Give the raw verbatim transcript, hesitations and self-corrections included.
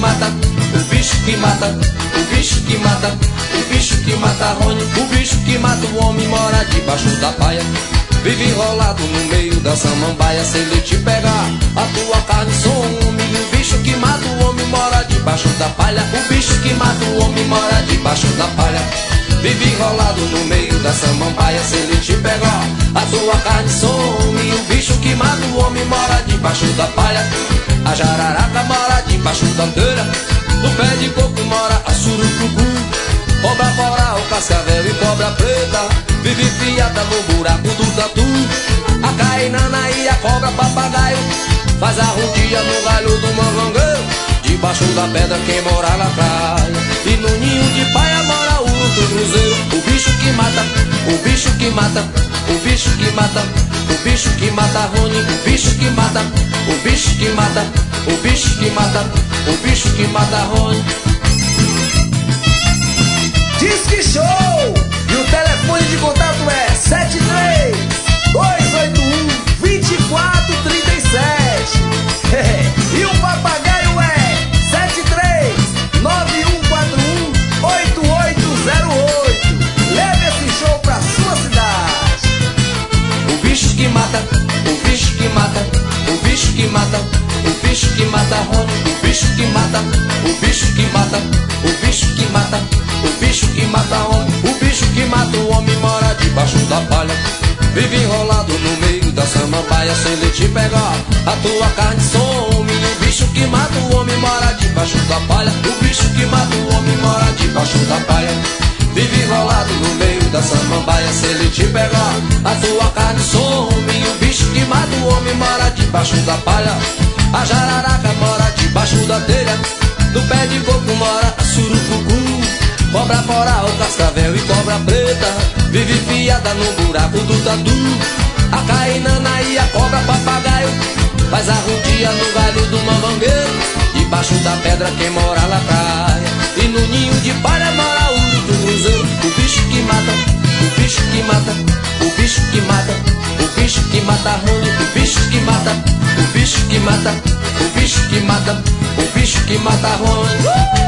mata, o bicho que mata, o bicho que mata, o bicho que mata Rony, o bicho que mata o homem mora debaixo da paia. Vive enrolado no meio da samambaia. Se ele te pegar, a tua carne some. O bicho que mata o homem mora debaixo da palha. O bicho que mata o homem mora debaixo da palha. Vive enrolado no meio da samambaia. Se ele te pegar, a tua carne some. O bicho que mata o homem mora debaixo da palha. A jararaca mora debaixo da telha. No pé de coco mora a surucucu. Cobra fora, o cascavel e cobra preta. Vive enfiada no buraco do tatu. A cainana e a cobra papagaio faz a rodinha no galho do mangangueiro. Debaixo da pedra quem mora na praia. E no ninho de paia mora o do cruzeiro. O bicho que mata, o bicho que mata, o bicho que mata, o bicho que mata Rony, o bicho que mata, o bicho que mata, o bicho que mata, o bicho que mata Rony. Disque Show! E o telefone de contato é sete três dois oito um, dois quatro três sete. E o papagaio é sete três nove um quatro um, oito oito zero oito. Leve esse show pra sua cidade. O bicho que mata, o bicho que mata, o bicho que mata, o bicho que mata Rony, o bicho que mata, o bicho que mata, o bicho que mata, o bicho que mata homem, o bicho que mata o homem mora debaixo da palha. Vive enrolado no meio da samambaia. Se ele te pegar, a tua carne some. O bicho que mata o homem mora debaixo da palha. O bicho que mata o homem mora debaixo da palha. Vive enrolado no meio da samambaia. Se ele te pegar, a tua carne some. O bicho que mata o homem mora debaixo da palha. A jararaca mora debaixo da telha. No pé de coco mora a surucucu. Cobra fora, o cascavel e cobra preta. Vive enfiada no buraco do tatu. A cainana e a cobra papagaio faz a rodinha no galho do mamangueiro. Debaixo da pedra quem mora na praia. E no ninho de palha mora o do cruzeiro. O bicho que mata, o bicho que mata, o bicho que mata, o bicho que mata Rony, o bicho que mata, o bicho que mata, o bicho que mata, o bicho que mata Rony.